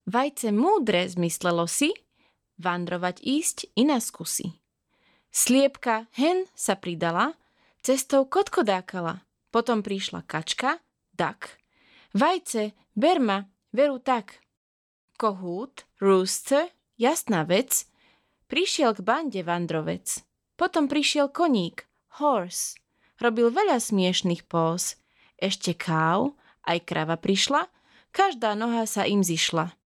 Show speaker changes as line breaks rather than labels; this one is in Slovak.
Vajce múdre, zmyslelo si, vandrovať ísť i na skúsi. Sliepka hen sa pridala, cestou kotkodákala. Potom prišla kačka, dak. Vajce, ber ma, veru tak. Kohút, rooster, jasná vec, prišiel k bande vandrovec. Potom prišiel koník, horse. Robil veľa smiešných póz. Ešte káv, aj krava prišla, každá noha sa im zišla.